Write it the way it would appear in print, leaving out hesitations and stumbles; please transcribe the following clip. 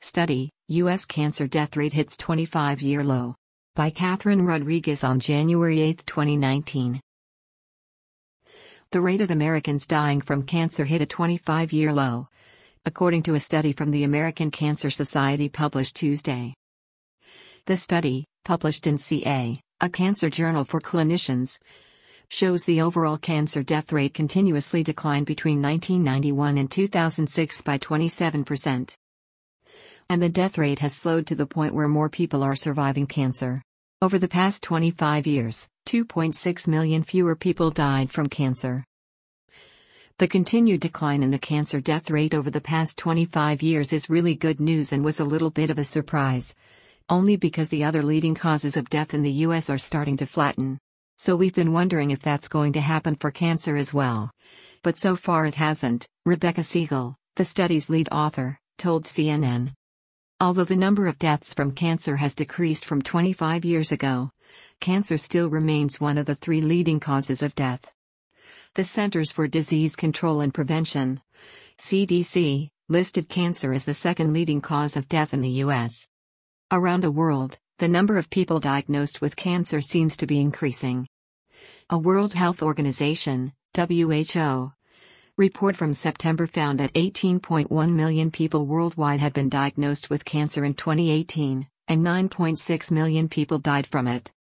Study, U.S. cancer death rate hits 25-year low. By Catherine Rodriguez on January 8, 2019. The rate of Americans dying from cancer hit a 25-year low, according to a study from the American Cancer Society published Tuesday. The study, published in CA, a cancer journal for clinicians, shows the overall cancer death rate continuously declined between 1991 and 2006 by 27%. And the death rate has slowed to the point where more people are surviving cancer. Over the past 25 years, 2.6 million fewer people died from cancer. The continued decline in the cancer death rate over the past 25 years is really good news and was a little bit of a surprise, only because the other leading causes of death in the U.S. are starting to flatten. So we've been wondering if that's going to happen for cancer as well. But so far it hasn't, Rebecca Siegel, the study's lead author, told CNN. Although the number of deaths from cancer has decreased from 25 years ago, cancer still remains one of the three leading causes of death. The Centers for Disease Control and Prevention, CDC, listed cancer as the second leading cause of death in the U.S. Around the world, the number of people diagnosed with cancer seems to be increasing. A World Health Organization, WHO, report from September found that 18.1 million people worldwide had been diagnosed with cancer in 2018, and 9.6 million people died from it.